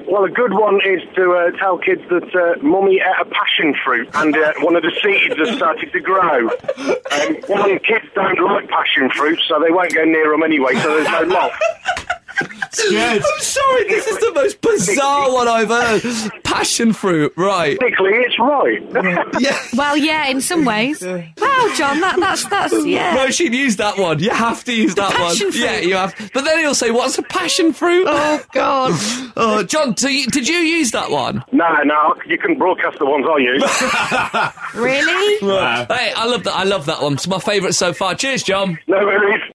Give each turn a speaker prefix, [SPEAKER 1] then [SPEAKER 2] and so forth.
[SPEAKER 1] Well, a good one is to tell kids that Mummy ate a passion fruit and one of the seeds has started to grow. Kids don't like passion fruit, so they won't go near them anyway, so there's no loss.
[SPEAKER 2] Good.
[SPEAKER 3] I'm sorry, this is the most bizarre one I've heard. Passion fruit, right.
[SPEAKER 1] Technically, it's right.
[SPEAKER 3] Yeah.
[SPEAKER 4] Well, yeah, in some ways. Wow, John, that's yeah.
[SPEAKER 3] Roisin, use that one. You have to use that one.
[SPEAKER 4] passion fruit.
[SPEAKER 3] Yeah, you have. But then he'll say, what's a passion fruit?
[SPEAKER 4] Oh, God.
[SPEAKER 3] Oh, John, did you use that one?
[SPEAKER 1] No, you can broadcast the ones I use.
[SPEAKER 4] Really?
[SPEAKER 2] Wow.
[SPEAKER 3] Hey, I love that one. It's my favourite so far. Cheers, John.
[SPEAKER 1] No worries.